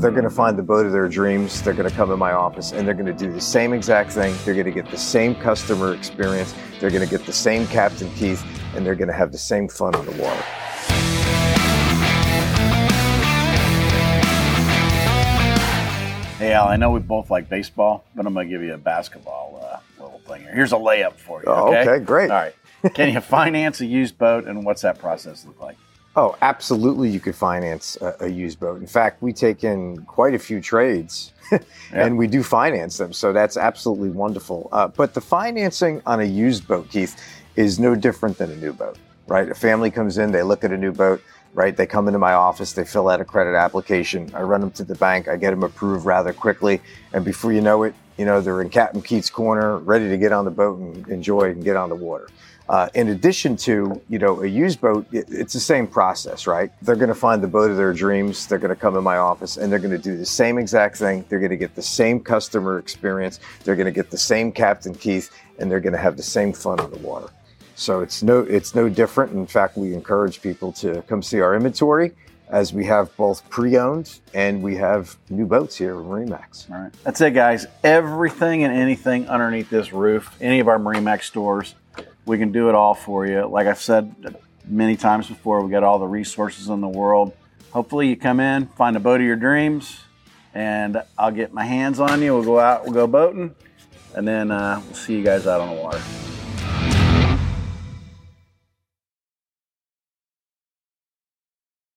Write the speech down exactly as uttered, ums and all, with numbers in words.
they're going to find the boat of their dreams. They're going to come in my office and they're going to do the same exact thing. They're going to get the same customer experience. They're going to get the same Captain Keith, and they're going to have the same fun on the water. Hey, Al, I know we both like baseball, but I'm going to give you a basketball uh, little thing here. Here's a layup for you. Oh, okay? okay, great. All right. Can you finance a used boat, and what's that process look like? Oh, absolutely. You could finance a, a used boat. In fact, we take in quite a few trades Yeah. and we do finance them. So that's absolutely wonderful. Uh, but the financing on a used boat, Keith, is no different than a new boat, right? A family comes in, they look at a new boat, right? They come into my office, they fill out a credit application. I run them to the bank. I get them approved rather quickly. And before you know it, you know, they're in Captain Keith's corner, ready to get on the boat and enjoy and get on the water. Uh, in addition to, you know, a used boat, it, it's the same process, right? They're going to find the boat of their dreams. They're going to come in my office and they're going to do the same exact thing. They're going to get the same customer experience. They're going to get the same Captain Keith, and they're going to have the same fun on the water. So it's no, it's no different. In fact, we encourage people to come see our inventory, as we have both pre-owned and we have new boats here at MarineMax. All right. That's it, guys. Everything and anything underneath this roof, any of our MarineMax stores, we can do it all for you. Like I've said many times before, we got all the resources in the world. Hopefully you come in, find a boat of your dreams, and I'll get my hands on you. We'll go out, we'll go boating, and then uh, we'll see you guys out on the water.